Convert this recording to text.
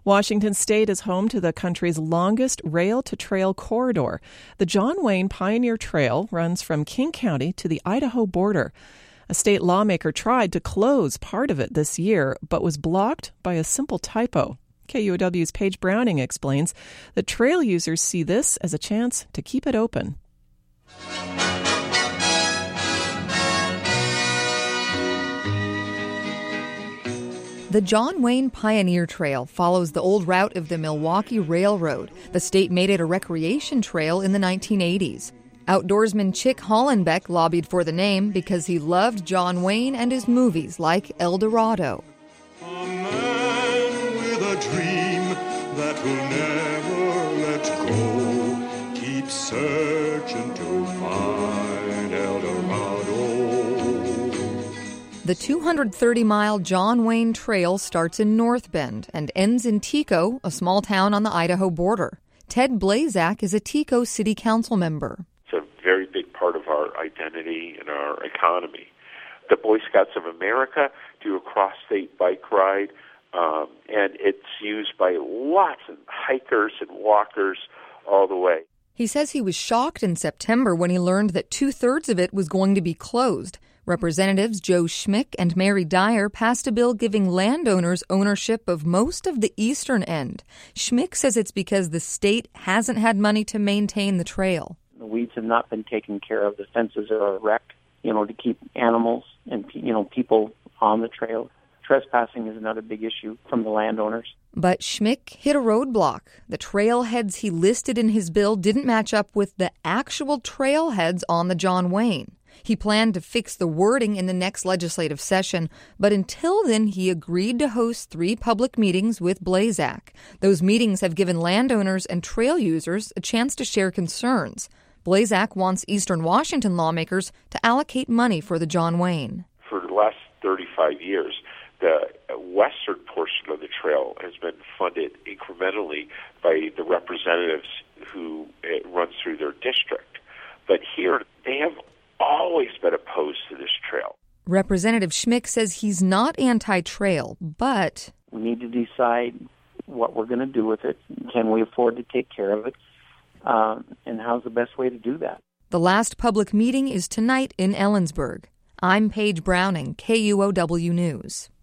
Washington State is home to the country's longest rail-to-trail corridor. The John Wayne Pioneer Trail runs from King County to the Idaho border. A state lawmaker tried to close part of it this year, but was blocked by a simple typo. KUOW's Paige Browning explains that trail users see this as a chance to keep it open. The John Wayne Pioneer Trail follows the old route of the Milwaukee Railroad. The state made it a recreation trail in the 1980s. Outdoorsman Chick Hollenbeck lobbied for the name because he loved John Wayne and his movies like El Dorado. A man with a dream that will never let go, keep searching to find El Dorado. The 230-mile John Wayne Trail starts in North Bend and ends in Tico, a small town on the Idaho border. Ted Blazak is a Tico City Council member. It's a very big part of our identity and our economy. The Boy Scouts of America do a cross-state bike ride, and it's used by lots of hikers and walkers all the way. He says he was shocked in September when he learned that two-thirds of it was going to be closed. Representatives Joe Schmick and Mary Dyer passed a bill giving landowners ownership of most of the eastern end. Schmick says it's because the state hasn't had money to maintain the trail. The weeds have not been taken care of. The fences are wrecked, to keep animals and, people on the trail. Trespassing is another big issue from the landowners. But Schmick hit a roadblock. The trailheads he listed in his bill didn't match up with the actual trailheads on the John Wayne. He planned to fix the wording in the next legislative session, but until then he agreed to host 3 public meetings with Blazak. Those meetings have given landowners and trail users a chance to share concerns. Blazak wants Eastern Washington lawmakers to allocate money for the John Wayne. For the last 35 years, the western portion of the trail has been funded incrementally by the representatives who it runs through their district. But here, they have always been opposed to this trail. Representative Schmick says he's not anti-trail, but we need to decide what we're going to do with it. Can we afford to take care of it? And how's the best way to do that? The last public meeting is tonight in Ellensburg. I'm Paige Browning, KUOW News.